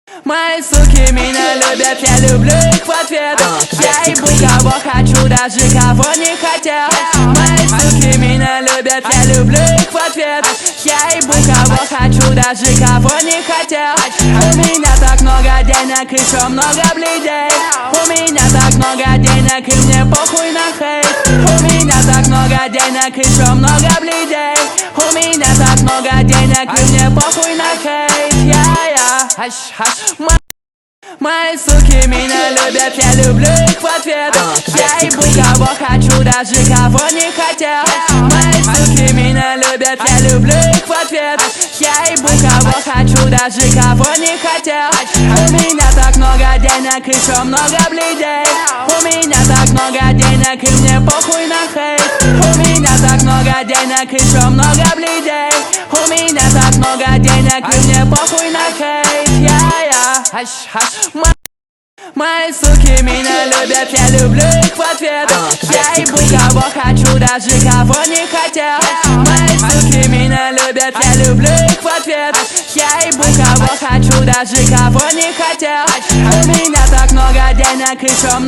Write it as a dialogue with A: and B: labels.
A: Мои суки меня любят, я люблю их в ответ. Я ебу кого хочу, даже кого не хотел. Мои суки меня любят, я люблю их в ответ. Я ебу кого хочу, даже кого не хотел. У меня так много денег, еще много бледей. У меня так много денег, и мне похуй на хейт. У меня так много денег, еще много бледей. У меня так много денег, и мне похуй на хейт. Мои суки меня любят, я люблю их в ответ. Я ебу кого хочу, даже кого не хотел. Мои суки меня любят, я люблю их в ответ. Я ебу кого хочу, даже кого не хотел. У меня так много денег, еще много бледей. У меня так много денег, и мне похуй на хейт. У меня так много денег, еще много бледей. У меня так много денег, и мне похуй на хейт. Мои суки меня любят, я люблю их в ответ. Я ебу кого хочу, даже кого не хотел. Мои суки меня любят, я люблю их в ответ. Я ебу кого хочу, даже кого не хотел. У меня так много денег, еще много